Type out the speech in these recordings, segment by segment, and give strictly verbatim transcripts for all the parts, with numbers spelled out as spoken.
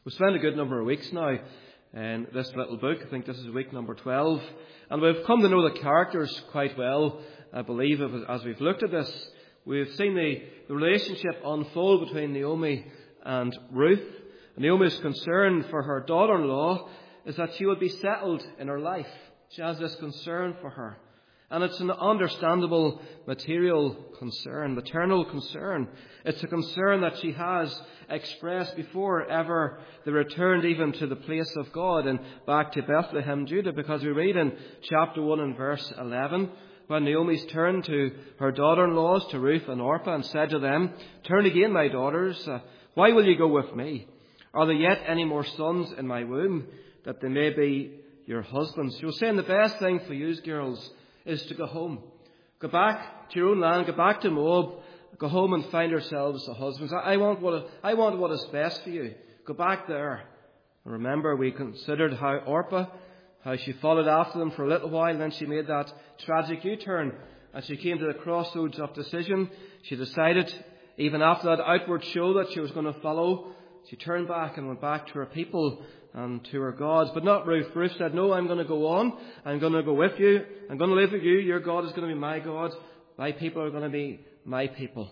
We've spent a good number of weeks now in this little book. I think this is week number twelve. And we've come to know the characters quite well, I believe, as we've looked at this. We've seen the, the relationship unfold between Naomi and Ruth. Naomi's concern for her daughter-in-law is that she would be settled in her life. She has this concern for her. And it's an understandable material concern, maternal concern. It's a concern that she has expressed before ever they returned even to the place of God and back to Bethlehem, Judah, because we read in chapter one and verse eleven, when Naomi's turned to her daughter-in-laws, to Ruth and Orpah, and said to them, "Turn again, my daughters, uh, why will you go with me? Are there yet any more sons in my womb, that they may be your husbands?" She was saying the best thing for you girls is to go home. Go back to your own land, go back to Moab, go home and find yourselves a husband. I want what, I want what is best for you. Go back there. Remember, we considered how Orpah, how she followed after them for a little while, and then she made that tragic U-turn. As she came to the crossroads of decision, she decided, even after that outward show that she was going to follow, she turned back and went back to her people and to her gods. But not Ruth. Ruth said, "No, I'm going to go on. I'm going to go with you. I'm going to live with you. Your God is going to be my God. My people are going to be my people."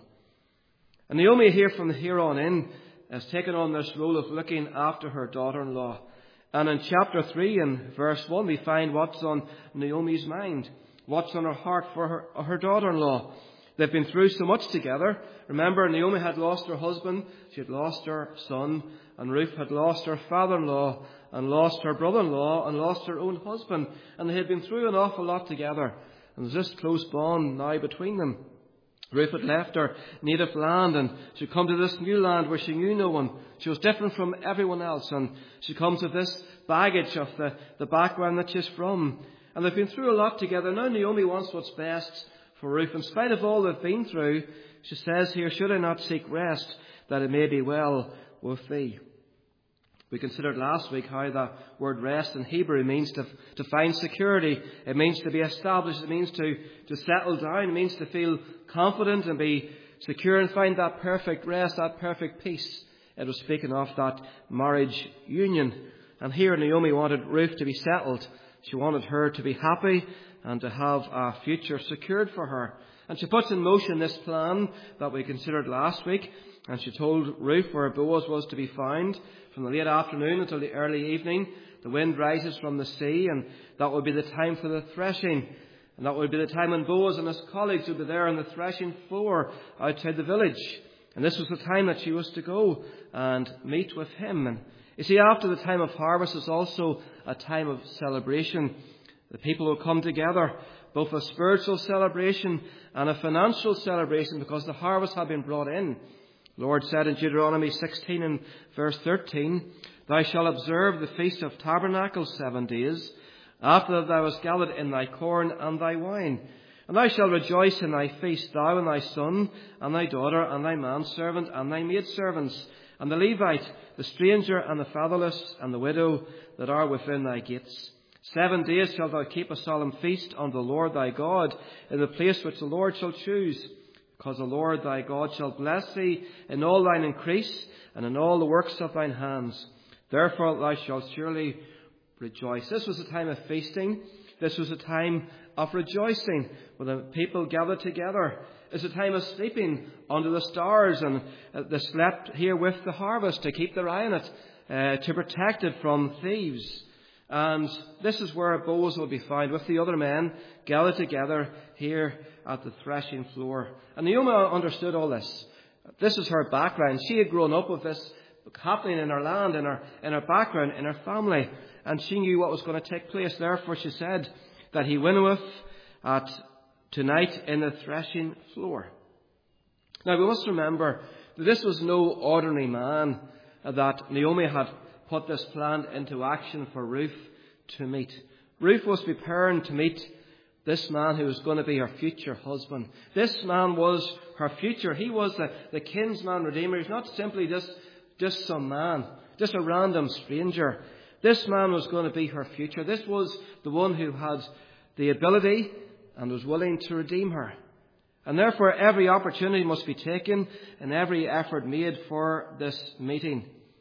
And Naomi here from here on in has taken on this role of looking after her daughter-in-law. And in chapter three and verse one, we find what's on Naomi's mind, what's on her heart for her, her daughter-in-law. They've been through so much together. Remember, Naomi had lost her husband, she had lost her son, and Ruth had lost her father-in-law, and lost her brother-in-law, and lost her own husband. And they had been through an awful lot together. And there's this close bond now between them. Ruth had left her native land, and she'd come to this new land where she knew no one. She was different from everyone else, and she comes with this baggage of the, the background that she's from. And they've been through a lot together. Now Naomi wants what's best for Ruth. In spite of all they've been through, she says here, "Should I not seek rest, that it may be well with thee?" We considered last week how the word rest in Hebrew means to, to find security. It means to be established. It means to, to settle down. It means to feel confident and be secure and find that perfect rest, that perfect peace. It was speaking of that marriage union. And here Naomi wanted Ruth to be settled. She wanted her to be happy and to have a future secured for her. And she puts in motion this plan that we considered last week. And she told Ruth where Boaz was to be found from the late afternoon until the early evening. The wind rises from the sea, and that would be the time for the threshing. And that would be the time when Boaz and his colleagues would be there on the threshing floor outside the village. And this was the time that she was to go and meet with him. And you see, after the time of harvest is also a time of celebration. The people will come together, both a spiritual celebration and a financial celebration, because the harvest had been brought in. The Lord said in Deuteronomy sixteen and verse thirteen, "Thou shalt observe the Feast of Tabernacles seven days, after that thou hast gathered in thy corn and thy wine. And thou shalt rejoice in thy feast, thou and thy son, and thy daughter, and thy manservant, and thy maidservants, and the Levite, the stranger, and the fatherless, and the widow that are within thy gates. Seven days shalt thou keep a solemn feast unto the Lord thy God, in the place which the Lord shall choose. Because the Lord thy God shall bless thee in all thine increase, and in all the works of thine hands. Therefore thou shalt surely rejoice." This was a time of feasting. This was a time of rejoicing, where the people gathered together. It's a time of sleeping under the stars, and they slept here with the harvest to keep their eye on it, uh, to protect it from thieves. And this is where Boaz will be found with the other men gathered together here at the threshing floor. And Naomi understood all this. This is her background. She had grown up with this happening in her land, in her, in her background, in her family. And she knew what was going to take place. Therefore she said that he winnoweth at tonight in the threshing floor. Now we must remember that this was no ordinary man that Naomi had put this plan into action for Ruth to meet. Ruth was preparing to meet this man who was going to be her future husband. This man was her future. He was the, the kinsman redeemer. He's not simply just, just some man, just a random stranger. This man was going to be her future. This was the one who had the ability and was willing to redeem her. And therefore every opportunity must be taken and every effort made for this meeting.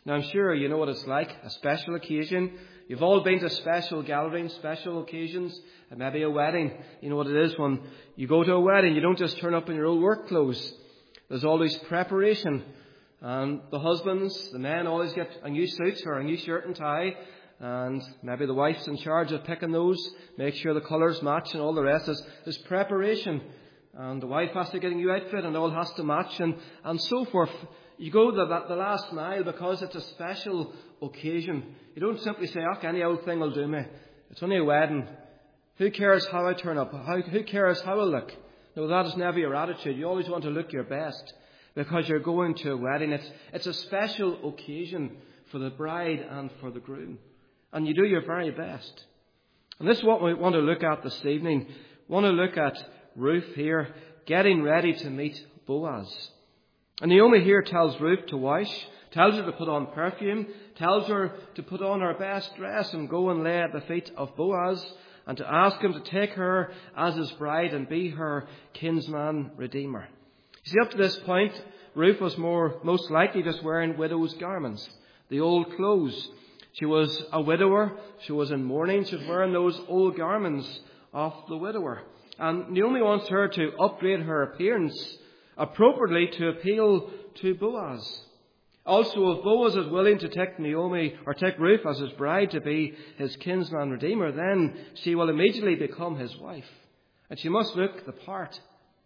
Now, I'm sure you know what it's like, a special occasion. You've all been to special gatherings, special occasions, and maybe a wedding. You know what it is when you go to a wedding. You don't just turn up in your old work clothes. There's always preparation. And the husbands, the men always get a new suit or a new shirt and tie. And maybe the wife's in charge of picking those, make sure the colours match and all the rest. There's, there's preparation. And the wife has to get a new outfit and all has to match and, and so forth. You go the, the last mile because it's a special occasion. You don't simply say, oh, any old thing will do me. It's only a wedding. Who cares how I turn up? How, who cares how I look? No, that is never your attitude. You always want to look your best because you're going to a wedding. It's, it's a special occasion for the bride and for the groom. And you do your very best. And this is what we want to look at this evening. We want to look at Ruth here getting ready to meet Boaz. And Naomi here tells Ruth to wash, tells her to put on perfume, tells her to put on her best dress and go and lay at the feet of Boaz and to ask him to take her as his bride and be her kinsman redeemer. You see, up to this point, Ruth was more most likely just wearing widow's garments, the old clothes. She was a widower. She was in mourning. She was wearing those old garments of the widower. And Naomi wants her to upgrade her appearance appropriately to appeal to Boaz. Also, if Boaz is willing to take Naomi or take Ruth as his bride to be his kinsman redeemer, then she will immediately become his wife. And she must look the part.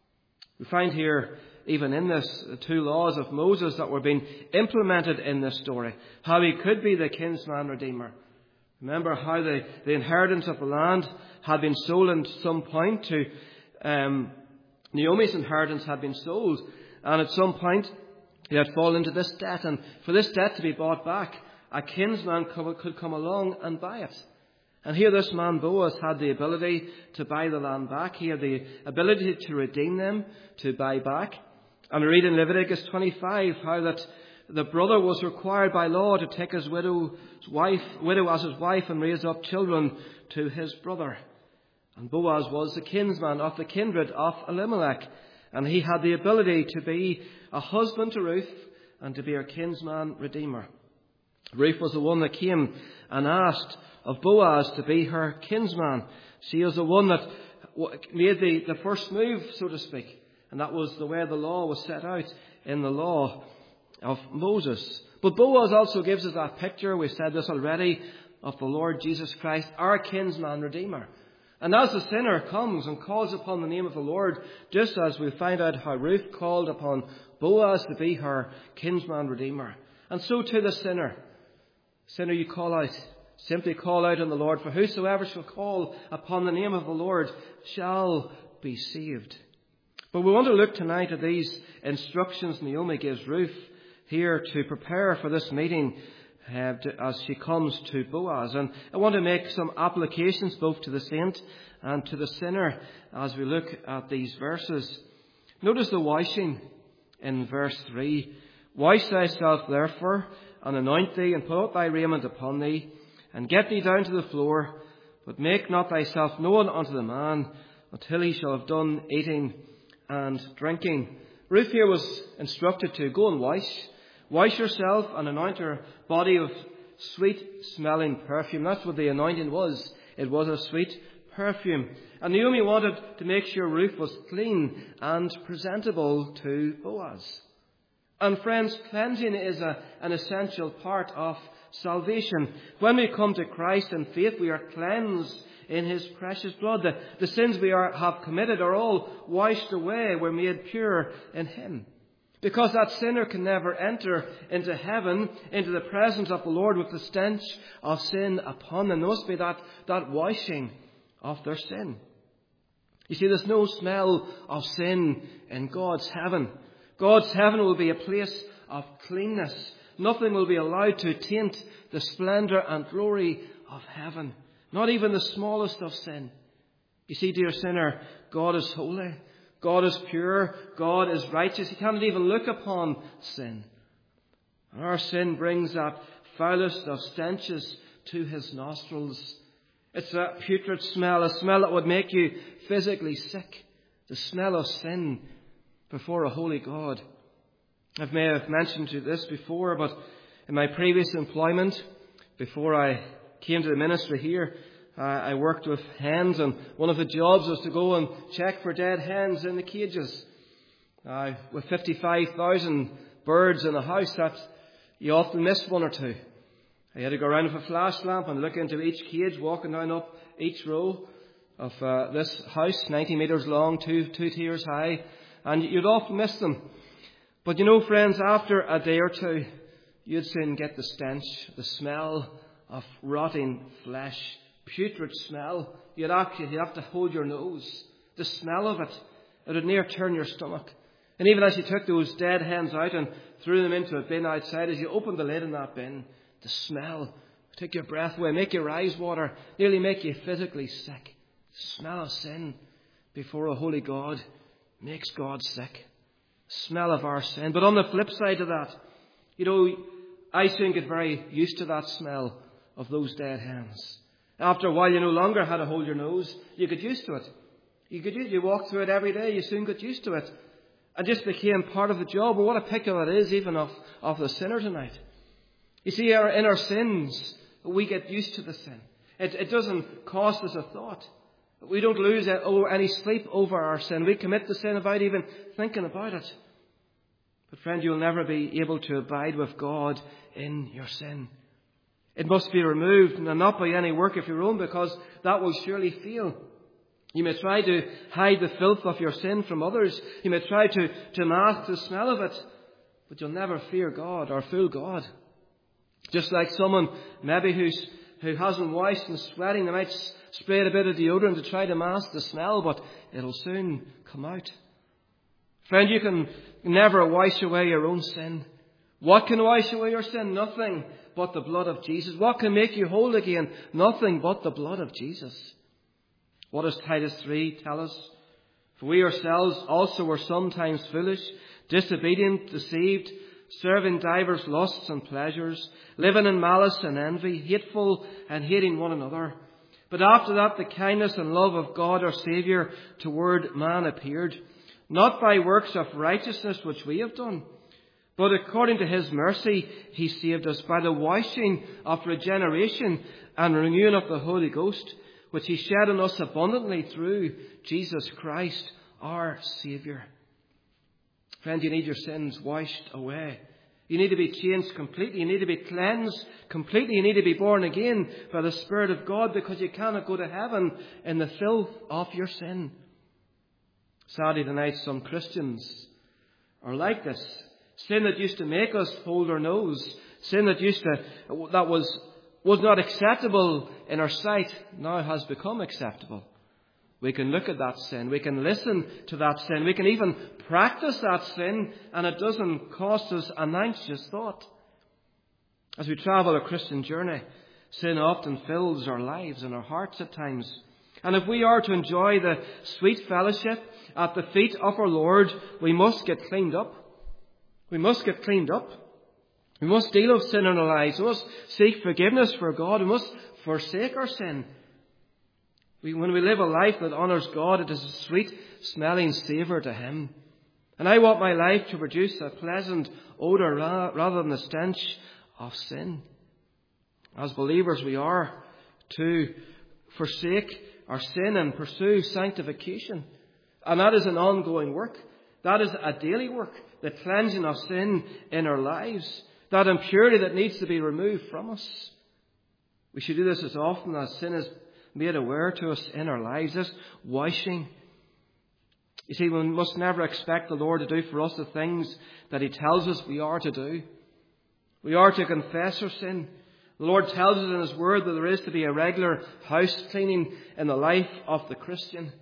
We find here, even in this, the two laws of Moses that were being implemented in this story, how he could be the kinsman redeemer. Remember how the, the inheritance of the land had been sold at some point to um, Naomi's inheritance had been sold, and at some point he had fallen into this debt, and for this debt to be bought back, a kinsman could come along and buy it. And here this man Boaz had the ability to buy the land back. He had the ability to redeem them, to buy back. And we read in Leviticus twenty-five how that the brother was required by law to take his widow's wife, widow as his wife and raise up children to his brother. And Boaz was the kinsman of the kindred of Elimelech. And he had the ability to be a husband to Ruth and to be her kinsman redeemer. Ruth was the one that came and asked of Boaz to be her kinsman. She was the one that made the, the first move, so to speak. And that was the way the law was set out in the law of Moses. But Boaz also gives us that picture, we've said this already, of the Lord Jesus Christ, our kinsman redeemer. And as the sinner comes and calls upon the name of the Lord, just as we find out how Ruth called upon Boaz to be her kinsman redeemer. And so to the sinner. Sinner, you call out. Simply call out on the Lord. For whosoever shall call upon the name of the Lord shall be saved. But we want to look tonight at these instructions Naomi gives Ruth here to prepare for this meeting uh, to, as she comes to Boaz. And I want to make some applications both to the saint and to the sinner as we look at these verses. Notice the washing in verse three. Wash thyself therefore, and anoint thee, and put out thy raiment upon thee, and get thee down to the floor, but make not thyself known unto the man, until he shall have done eating and drinking. Ruth here was instructed to go and wash. Wash yourself and anoint your body with sweet-smelling perfume. That's what the anointing was. It was a sweet perfume. And Naomi wanted to make sure Ruth was clean and presentable to Boaz. And friends, cleansing is a, an essential part of salvation. When we come to Christ in faith, we are cleansed in his precious blood. The, the sins we are, have committed are all washed away. We're made pure in him. Because that sinner can never enter into heaven, into the presence of the Lord with the stench of sin upon them. There must be that, that washing of their sin. You see, there's no smell of sin in God's heaven. God's heaven will be a place of cleanness. Nothing will be allowed to taint the splendour and glory of heaven. Not even the smallest of sin. You see, dear sinner, God is holy. God is pure. God is righteous. He cannot even look upon sin. And our sin brings that foulest of stenches to his nostrils. It's that putrid smell, a smell that would make you physically sick. The smell of sin before a holy God. I may have mentioned you this before, but In my previous employment, before I came to the ministry here, uh, I worked with hens, and one of the jobs was to go and check for dead hens in the cages. Uh, with fifty-five thousand birds in a house, that you often miss one or two. I had to go around with a flash lamp and look into each cage, walking down up each row of uh, this house, ninety metres long, two, two tiers high, and you'd often miss them. But you know, friends, after a day or two, you'd soon get the stench, the smell of rotting flesh, putrid smell. You'd actually you'd have to hold your nose. The smell of it, it would near turn your stomach. And even as you took those dead hens out and threw them into a bin outside, as you opened the lid in that bin, the smell take your breath away, make your eyes water, nearly make you physically sick. The smell of sin before a holy God makes God sick. The smell of our sin. But on the flip side of that, you know, I soon get very used to that smell of those dead hens. After a while, you no longer had to hold your nose. You get used to it. You get used, you walk through it every day. You soon got used to it. It just became part of the job. Well, what a picture that is, even of, of the sinner tonight. You see, our, in our sins, we get used to the sin. It, it doesn't cost us a thought. We don't lose any sleep over our sin. We commit the sin without even thinking about it. But friend, you'll never be able to abide with God in your sin. It must be removed, and not by any work of your own, because that will surely fail. You may try to hide the filth of your sin from others. You may try to, to mask the smell of it, but you'll never fear God or fool God. Just like someone maybe who's, who hasn't washed and sweating, they might spray a bit of deodorant to try to mask the smell, but it'll soon come out. Friend, you can never wash away your own sin. What can wash away your sin? Nothing but the blood of Jesus. What can make you whole again? Nothing but the blood of Jesus. What does Titus three tell us? For we ourselves also were sometimes foolish, disobedient, deceived, serving divers lusts and pleasures, living in malice and envy, hateful and hating one another. But after that the kindness and love of God our Saviour toward man appeared, not by works of righteousness which we have done, but according to his mercy he saved us by the washing of regeneration and renewing of the Holy Ghost, which he shed on us abundantly through Jesus Christ our Saviour. Friend, you need your sins washed away. You need to be changed completely. You need to be cleansed completely. You need to be born again by the Spirit of God, because you cannot go to heaven in the filth of your sin. Sadly tonight, some Christians are like this. Sin that used to make us hold our nose, sin that used to, that was, was not acceptable in our sight, now has become acceptable. We can look at that sin. We can listen to that sin. We can even practice that sin, and it doesn't cost us an anxious thought. As we travel a Christian journey, sin often fills our lives and our hearts at times. And if we are to enjoy the sweet fellowship at the feet of our Lord, we must get cleaned up. We must get cleaned up. We must deal with sin in our lives. We must seek forgiveness for God. We must forsake our sin. We, when we live a life that honours God, it is a sweet smelling savour to Him. And I want my life to produce a pleasant odour rather than the stench of sin. As believers, we are to forsake our sin and pursue sanctification. And that is an ongoing work. That is a daily work. The cleansing of sin in our lives. That impurity that needs to be removed from us. We should do this as often as sin is made aware to us in our lives. This washing. You see, we must never expect the Lord to do for us the things that He tells us we are to do. We are to confess our sin. The Lord tells us in His Word that there is to be a regular house cleaning in the life of the Christian.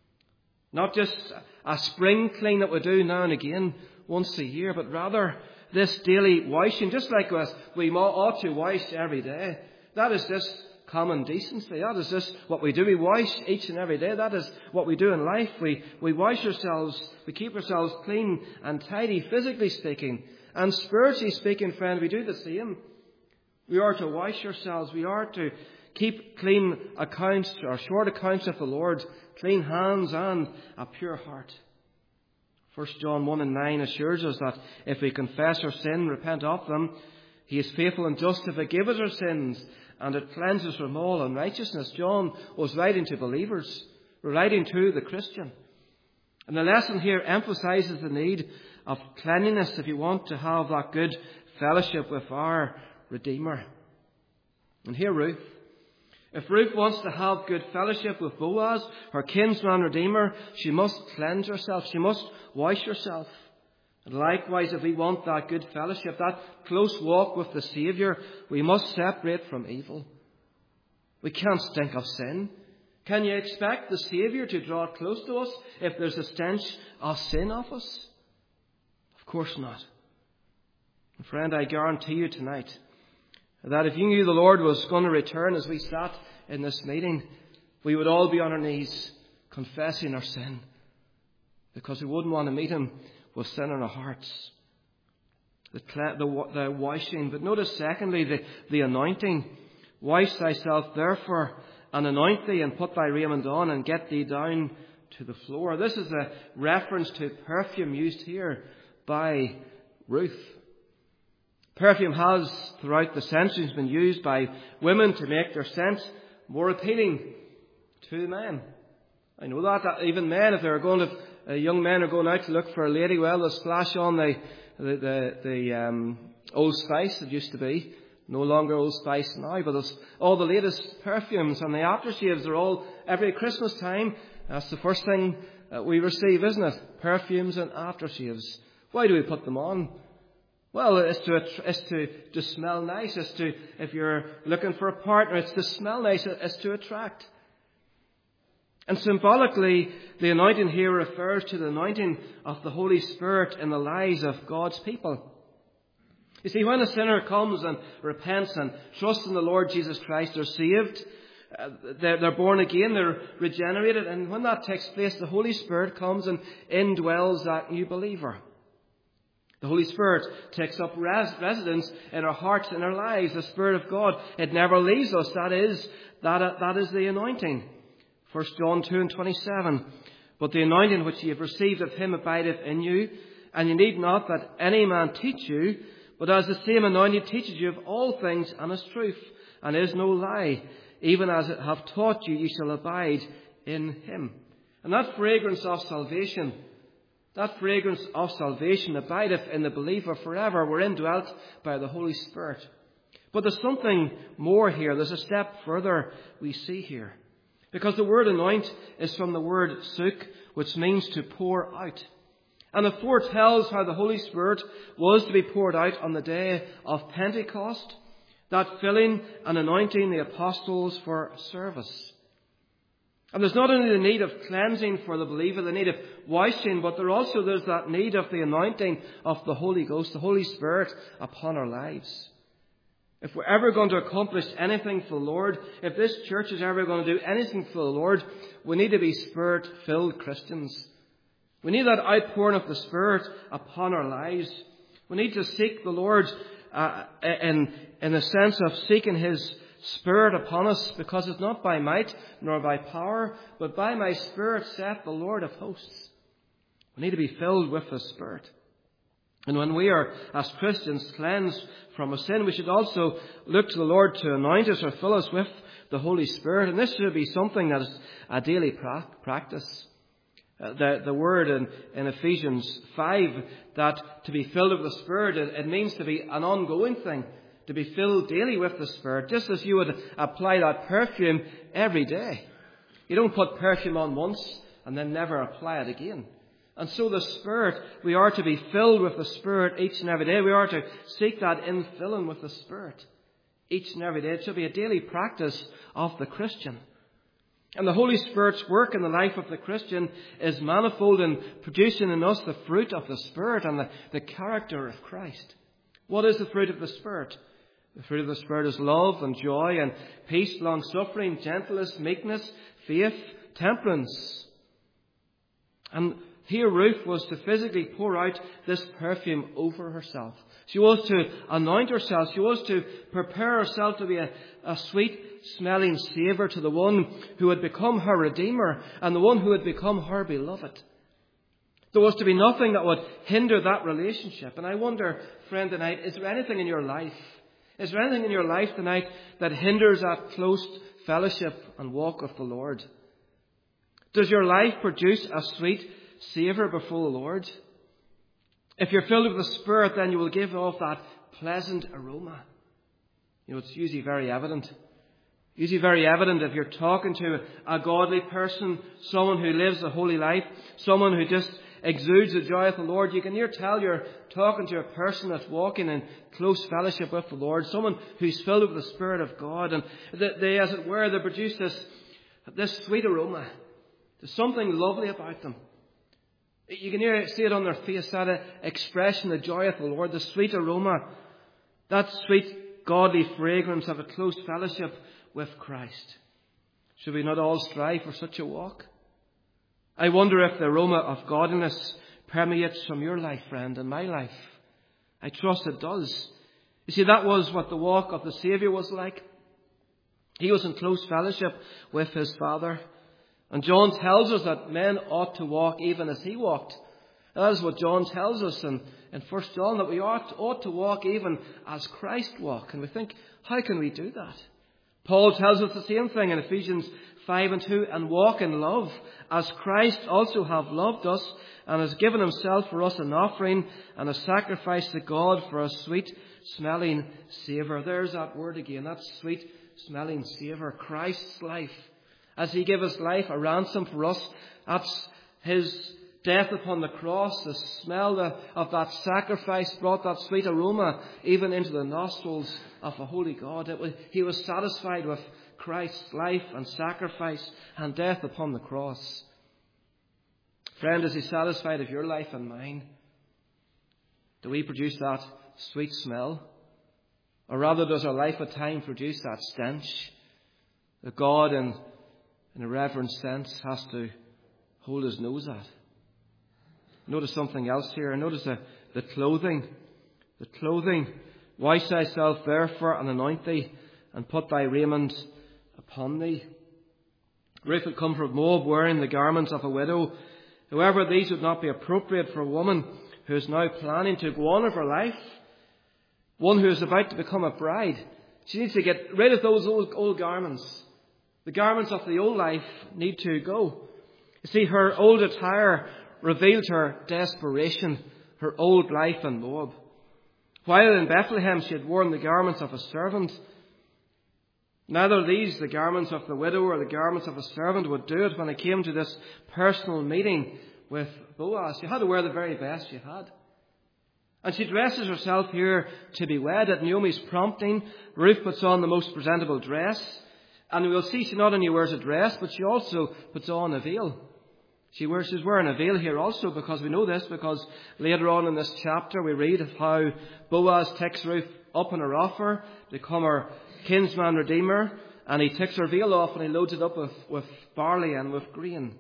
Not just a spring clean that we do now and again, once a year, but rather this daily washing, just like us, we ought to wash every day. That is just common decency. That is just what we do. We wash each and every day. That is what we do in life. We, we wash ourselves, we keep ourselves clean and tidy, physically speaking. And spiritually speaking, friend, we do the same. We are to wash ourselves. We are to keep clean accounts, or short accounts of the Lord, clean hands and a pure heart. First John one and nine assures us that if we confess our sin, repent of them, He is faithful and just to forgive us our sins and to cleanse us from all unrighteousness. John was writing to believers, writing to the Christian. And the lesson here emphasizes the need of cleanliness if you want to have that good fellowship with our Redeemer. And here Ruth. If Ruth wants to have good fellowship with Boaz, her kinsman Redeemer, she must cleanse herself. She must wash herself. And likewise, if we want that good fellowship, that close walk with the Saviour, we must separate from evil. We can't stink of sin. Can you expect the Saviour to draw close to us if there's a stench of sin of us? Of course not. And friend, I guarantee you tonight that if you knew the Lord was going to return as we sat in this meeting, we would all be on our knees confessing our sin, because we wouldn't want to meet Him with sin in our hearts. The, the, the washing. But notice secondly, the, the anointing. Wash thyself therefore, and anoint thee, and put thy raiment on, and get thee down to the floor. This is a reference to perfume used here by Ruth. Perfume has, throughout the centuries, been used by women to make their scent more appealing to men. I know that, that even men, if they're going to, uh, young men are going out to look for a lady, well, they'll splash on the the the, the um, Old Spice. It used to be no longer Old Spice now, but there's all the latest perfumes, and the aftershaves are all every Christmas time. That's the first thing that we receive, isn't it? Perfumes and aftershaves. Why do we put them on? Well, it's to, it's to, to smell nice. It's to, if you're looking for a partner, it's to smell nice. It's to attract. And symbolically, the anointing here refers to the anointing of the Holy Spirit in the lives of God's people. You see, when a sinner comes and repents and trusts in the Lord Jesus Christ, they're saved. Uh, they're, they're born again. They're regenerated. And when that takes place, the Holy Spirit comes and indwells that new believer. The Holy Spirit takes up res- residence in our hearts and our lives. The Spirit of God, it never leaves us. That is, that, uh, that is the anointing. First John two and twenty-seven. But the anointing which ye have received of Him abideth in you, and ye need not that any man teach you, but as the same anointing teaches you of all things, and is truth, and is no lie, even as it hath taught you, ye shall abide in Him. And that fragrance of salvation, that fragrance of salvation abideth in the believer forever. We're indwelt by the Holy Spirit. But there's something more here. There's a step further we see here. Because the word anoint is from the word suk, which means to pour out. And it foretells how the Holy Spirit was to be poured out on the day of Pentecost, that filling and anointing the apostles for service. And there's not only the need of cleansing for the believer, the need of washing, but there also there's that need of the anointing of the Holy Ghost, the Holy Spirit upon our lives. If we're ever going to accomplish anything for the Lord, if this church is ever going to do anything for the Lord, we need to be Spirit-filled Christians. We need that outpouring of the Spirit upon our lives. We need to seek the Lord uh, in, in the sense of seeking His Spirit upon us, because it's not by might nor by power, but by my Spirit, saith the Lord of hosts. We need to be filled with the Spirit. And when we are, as Christians, cleansed from a sin, we should also look to the Lord to anoint us or fill us with the Holy Spirit. And this should be something that is a daily pra- practice. Uh, the, the word in, in Ephesians five, that to be filled with the Spirit, it, it means to be an ongoing thing. To be filled daily with the Spirit, just as you would apply that perfume every day. You don't put perfume on once and then never apply it again. And so the Spirit, we are to be filled with the Spirit each and every day. We are to seek that infilling with the Spirit each and every day. It should be a daily practice of the Christian. And the Holy Spirit's work in the life of the Christian is manifold in producing in us the fruit of the Spirit and the, the character of Christ. What is the fruit of the Spirit? The fruit of the Spirit is love and joy and peace, long-suffering, gentleness, meekness, faith, temperance. And here Ruth was to physically pour out this perfume over herself. She was to anoint herself. She was to prepare herself to be a, a sweet-smelling savour to the one who had become her Redeemer and the one who had become her beloved. There was to be nothing that would hinder that relationship. And I wonder, friend, tonight, is there anything in your life Is there anything in your life tonight that hinders that close fellowship and walk with the Lord? Does your life produce a sweet savour before the Lord? If you're filled with the Spirit, then you will give off that pleasant aroma. You know, it's usually very evident. Usually very evident if you're talking to a godly person, someone who lives a holy life, someone who just exudes the joy of the Lord. You can near tell you're talking to a person that's walking in close fellowship with the Lord, someone who's filled with the Spirit of God. And they, as it were, they produce this, this sweet aroma. There's something lovely about them. You can hear, see it on their face, that expression, the joy of the Lord, the sweet aroma, that sweet godly fragrance of a close fellowship with Christ. Should we not all strive for such a walk? I wonder if the aroma of godliness permeates from your life, friend, and my life. I trust it does. You see, that was what the walk of the Saviour was like. He was in close fellowship with his Father. And John tells us that men ought to walk even as he walked. And that is what John tells us in, in First John, that we ought, ought to walk even as Christ walked. And we think, how can we do that? Paul tells us the same thing in Ephesians five and two, and walk in love, as Christ also hath loved us, and has given himself for us an offering and a sacrifice to God for a sweet smelling savour. There's that word again, that sweet smelling savour. Christ's life, as he gave his life a ransom for us, that's his death upon the cross. The smell of that sacrifice brought that sweet aroma even into the nostrils of a holy God. It was, he was satisfied with Christ's life and sacrifice and death upon the cross. Friend, is he satisfied of your life and mine? Do we produce that sweet smell? Or rather, does our life at times produce that stench that God, in, in a reverent sense, has to hold his nose at? Notice something else here. Notice the, the clothing. The clothing. Wash thyself therefore and anoint thee, and put thy raiment upon thee. Ruth had come from Moab wearing the garments of a widow. However, these would not be appropriate for a woman who is now planning to go on with her life. One who is about to become a bride. She needs to get rid of those old, old garments. The garments of the old life need to go. You see, her old attire revealed her desperation, her old life in Moab. While in Bethlehem she had worn the garments of a servant, neither these, the garments of the widow or the garments of a servant, would do it when it came to this personal meeting with Boaz. She had to wear the very best she had. And she dresses herself here to be wed. At Naomi's prompting, Ruth puts on the most presentable dress. And we'll see she not only wears a dress, but she also puts on a veil. She wears, she's wearing a veil here also, because we know this, because later on in this chapter we read of how Boaz takes Ruth up on her offer to become her kinsman redeemer, and he takes her veil off and he loads it up with, with barley and with grain.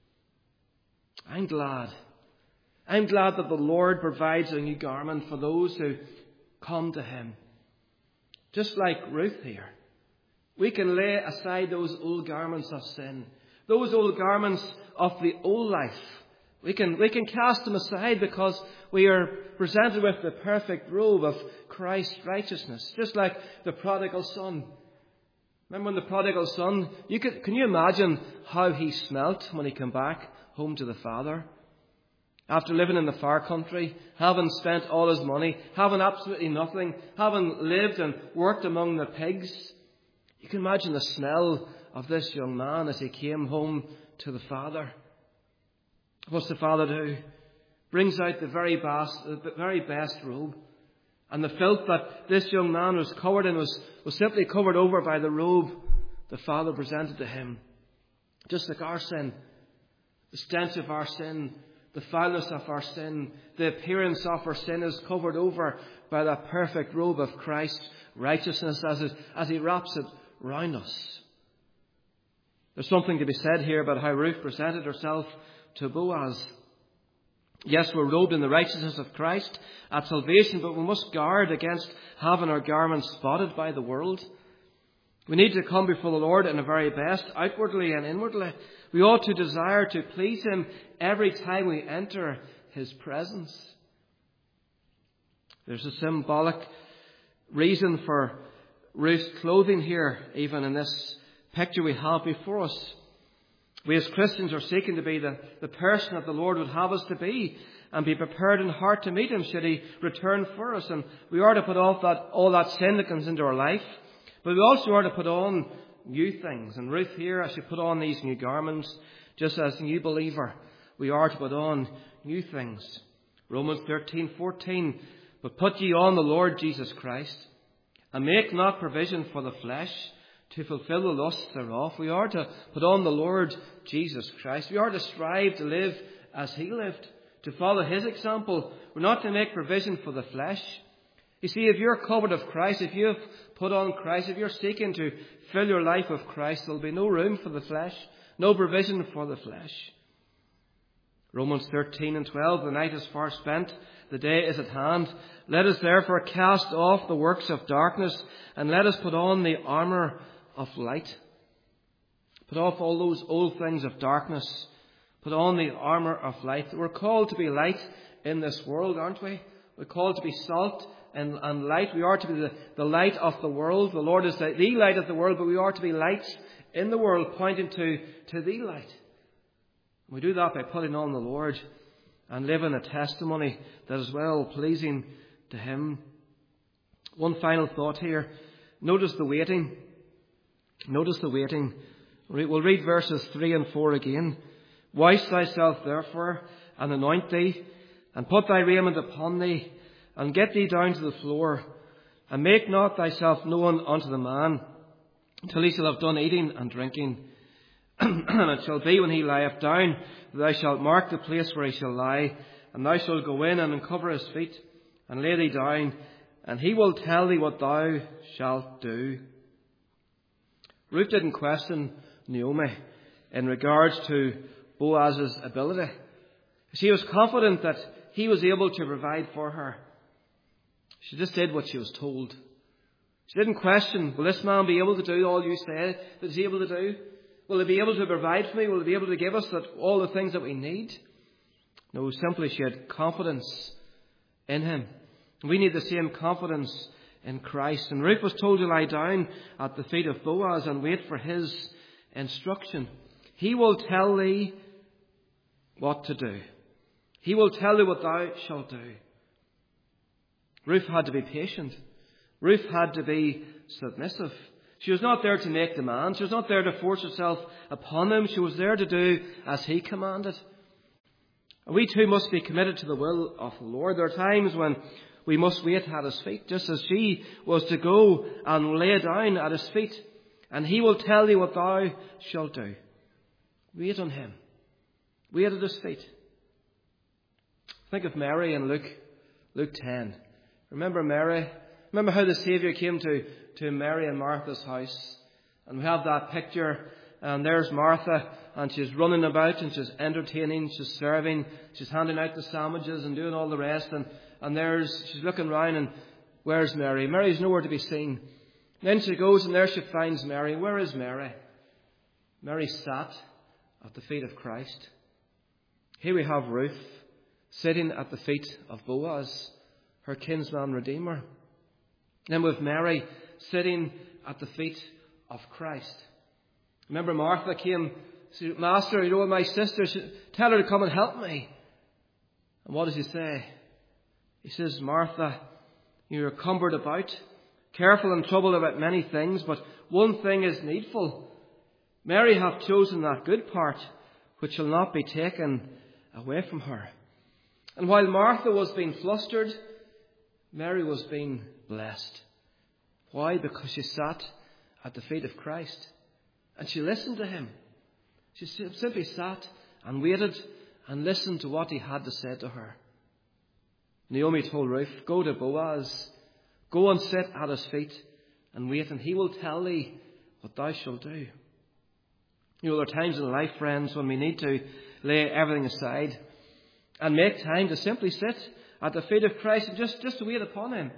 I'm glad. I'm glad that the Lord provides a new garment for those who come to him. Just like Ruth here. We can lay aside those old garments of sin. Those old garments of the old life. We can, we can cast them aside because we are presented with the perfect robe of Christ's righteousness. Just like the prodigal son. Remember when the prodigal son, you could, can you imagine how he smelt when he came back home to the Father? After living in the far country, having spent all his money, having absolutely nothing, having lived and worked among the pigs. You can imagine the smell of this young man as he came home to the Father. What's the Father do? Brings out the very best, the very best robe. And the filth that this young man was covered in was, was simply covered over by the robe the Father presented to him. Just like our sin, the stench of our sin, the foulness of our sin, the appearance of our sin is covered over by that perfect robe of Christ's righteousness as, it, as he wraps it round us. There's something to be said here about how Ruth presented herself to Boaz. Yes, we're robed in the righteousness of Christ at salvation, but we must guard against having our garments spotted by the world. We need to come before the Lord in the very best, outwardly and inwardly. We ought to desire to please him every time we enter his presence. There's a symbolic reason for Ruth's clothing here, even in this picture we have before us. We as Christians are seeking to be the, the person that the Lord would have us to be, and be prepared in heart to meet him should he return for us. And we are to put off that all that sin that comes into our life, but we also are to put on new things. And Ruth here, as she put on these new garments, just as a new believer, we are to put on new things. Romans thirteen fourteen, but put ye on the Lord Jesus Christ, and make not provision for the flesh to fulfill the lusts thereof. We are to put on the Lord Jesus Christ. We are to strive to live as he lived, to follow his example. We're not to make provision for the flesh. You see, if you're covered of Christ, if you have put on Christ, if you're seeking to fill your life with Christ, there'll be no room for the flesh, no provision for the flesh. Romans thirteen and twelve, the night is far spent, the day is at hand. Let us therefore cast off the works of darkness, and let us put on the armour of light. Put off all those old things of darkness. Put on the armour of light. We're called to be light in this world, aren't we? We're called to be salt and, and light. We are to be the, the light of the world. The Lord is the, the light of the world, but we are to be lights in the world, pointing to, to the light. We do that by putting on the Lord and living a testimony that is well pleasing to him. One final thought here. Notice the waiting. Notice the waiting. We'll read verses three and four again. Wash thyself therefore, and anoint thee, and put thy raiment upon thee, and get thee down to the floor, and make not thyself known unto the man, till he shall have done eating and drinking. And it shall be when he lieth down, that thou shalt mark the place where he shall lie, and thou shalt go in and uncover his feet, and lay thee down, and he will tell thee what thou shalt do. Ruth didn't question Naomi in regards to Boaz's ability. She was confident that he was able to provide for her. She just did what she was told. She didn't question, will this man be able to do all you say that he's able to do? Will he be able to provide for me? Will he be able to give us that, all the things that we need? No, simply she had confidence in him. We need the same confidence in Christ. And Ruth was told to lie down at the feet of Boaz and wait for his instruction. He will tell thee what to do. He will tell thee what thou shalt do. Ruth had to be patient. Ruth had to be submissive. She was not there to make demands. She was not there to force herself upon him. She was there to do as he commanded. And we too must be committed to the will of the Lord. There are times when we must wait at his feet, just as she was to go and lay down at his feet. And he will tell thee what thou shalt do. Wait on him. Wait at his feet. Think of Mary in Luke, Luke ten. Remember Mary? Remember how the Saviour came to, to Mary and Martha's house? And we have that picture. And there's Martha, and she's running about, and she's entertaining, she's serving, she's handing out the sandwiches and doing all the rest. And, and there's, she's looking round, and where's Mary? Mary's nowhere to be seen. Then she goes, and there she finds Mary. Where is Mary? Mary sat at the feet of Christ. Here we have Ruth sitting at the feet of Boaz, her kinsman redeemer. Then with Mary sitting at the feet of Christ. Remember Martha came, said, Master, you know, my sister, tell her to come and help me. And what does he say? He says, Martha, you're cumbered about, careful and troubled about many things, but one thing is needful. Mary hath chosen that good part, which shall not be taken away from her. And while Martha was being flustered, Mary was being blessed. Why? Because she sat at the feet of Christ. And she listened to him. She simply sat and waited and listened to what he had to say to her. Naomi told Ruth, go to Boaz, go and sit at his feet and wait, and he will tell thee what thou shalt do. You know, there are times in life, friends, when we need to lay everything aside and make time to simply sit at the feet of Christ and just, just to wait upon him.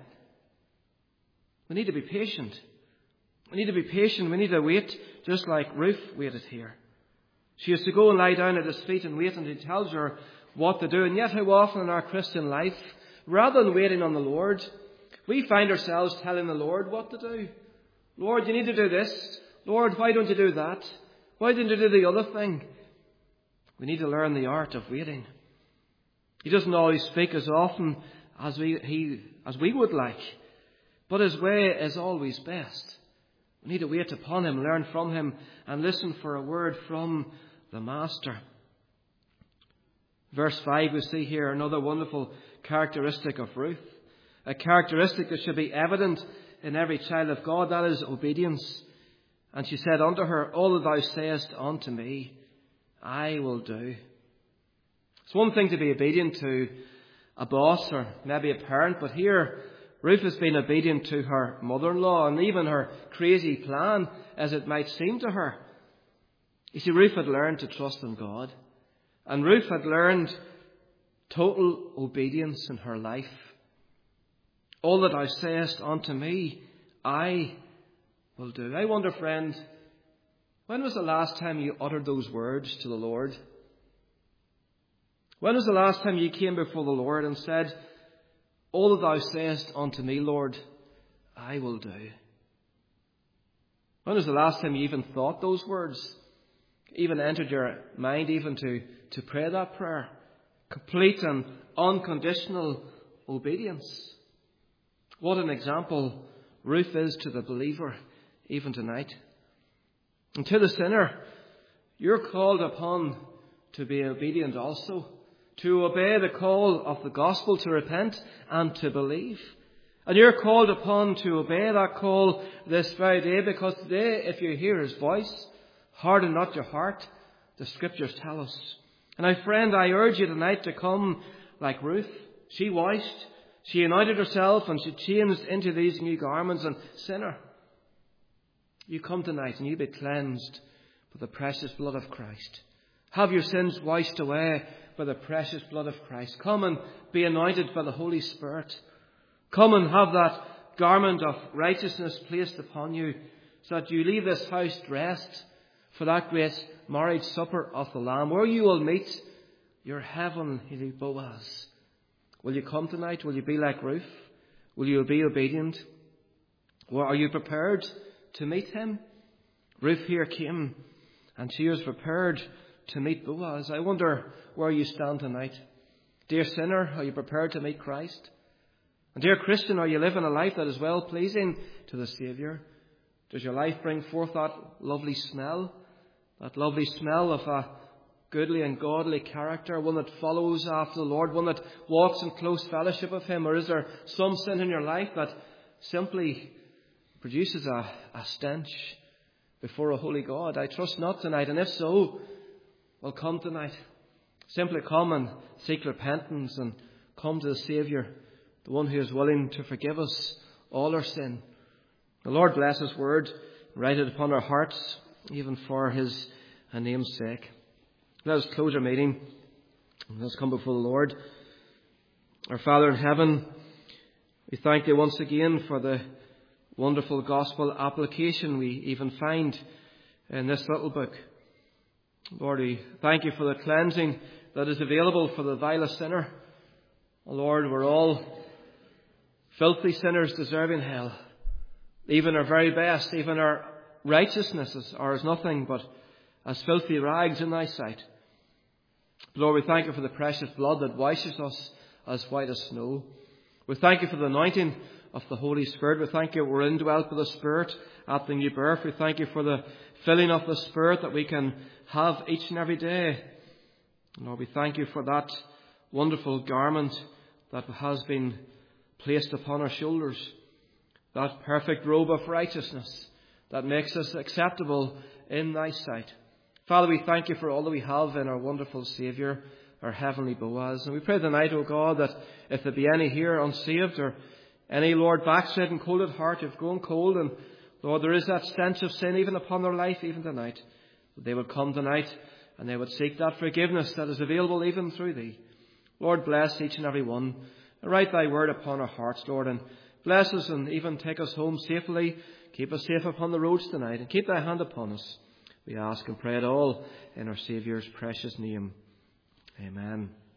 We need to be patient. We need to be patient. We need to wait just like Ruth waited here. She has to go and lie down at his feet and wait until he tells her what to do. And yet how often in our Christian life, rather than waiting on the Lord, We find ourselves telling the Lord what to do. Lord, you need to do this. Lord, why don't you do that? Why didn't you do the other thing? We need to learn the art of waiting. He doesn't always speak as often as we, he, as we would like, but his way is always best. We need to wait upon him, learn from him, and listen for a word from the Master. Verse five, we see here another wonderful characteristic of Ruth. A characteristic that should be evident in every child of God, that is obedience. And she said unto her, all that thou sayest unto me, I will do. It's one thing to be obedient to a boss or maybe a parent, but here Ruth has been obedient to her mother-in-law and even her crazy plan, as it might seem to her. You see, Ruth had learned to trust in God, and Ruth had learned total obedience in her life. All that thou sayest unto me, I will do. I wonder, friend, when was the last time you uttered those words to the Lord? When was the last time you came before the Lord and said, all that thou sayest unto me, Lord, I will do? When was the last time you even thought those words? Even entered your mind even to, to pray that prayer? Complete and unconditional obedience. What an example Ruth is to the believer even tonight. And to the sinner, you're called upon to be obedient also, to obey the call of the gospel, to repent and to believe. And you're called upon to obey that call this very day, because today, if you hear his voice, harden not your heart, the scriptures tell us. And my friend, I urge you tonight to come like Ruth. She washed, she anointed herself, and she changed into these new garments. And sinner, you come tonight and you be cleansed by the precious blood of Christ. Have your sins washed away by the precious blood of Christ. Come and be anointed by the Holy Spirit. Come and have that garment of righteousness placed upon you, so that you leave this house dressed for that great marriage supper of the Lamb, where you will meet your heavenly Boaz. Will you come tonight? Will you be like Ruth? Will you be obedient? Or are you prepared to meet him? Ruth here came, and she was prepared to meet Boaz. I wonder where you stand tonight. Dear sinner, are you prepared to meet Christ? And dear Christian, are you living a life that is well pleasing to the Saviour? Does your life bring forth that lovely smell? That lovely smell of a goodly and godly character, one that follows after the Lord, one that walks in close fellowship with him? Or is there some sin in your life that simply produces a, a stench before a holy God? I trust not tonight. And if so, well, come tonight. Simply come and seek repentance and come to the Saviour, the one who is willing to forgive us all our sin. The Lord bless his word, write it upon our hearts, even for his name's sake. Let us close our meeting. Let us come before the Lord. Our Father in heaven, we thank thee once again for the wonderful gospel application we even find in this little book. Lord, we thank you for the cleansing that is available for the vilest sinner. Lord, we're all filthy sinners deserving hell. Even our very best, even our righteousnesses are as nothing but as filthy rags in thy sight. Lord, we thank you for the precious blood that washes us as white as snow. We thank you for the anointing of the Holy Spirit. We thank you we're indwelt by the Spirit at the new birth. We thank you for the filling of the Spirit that we can have each and every day. Lord, we thank you for that wonderful garment that has been placed upon our shoulders, that perfect robe of righteousness that makes us acceptable in thy sight. Father, we thank you for all that we have in our wonderful Saviour, our heavenly Boaz. And we pray tonight, O God, that if there be any here unsaved, or any, Lord, backslidden, cold at heart, who've grown cold, and Lord, there is that stench of sin even upon their life, even tonight, that they would come tonight and they would seek that forgiveness that is available even through thee. Lord, bless each and every one. Write thy word upon our hearts, Lord, and bless us and even take us home safely. Keep us safe upon the roads tonight, and keep thy hand upon us. We ask and pray it all in our Saviour's precious name. Amen.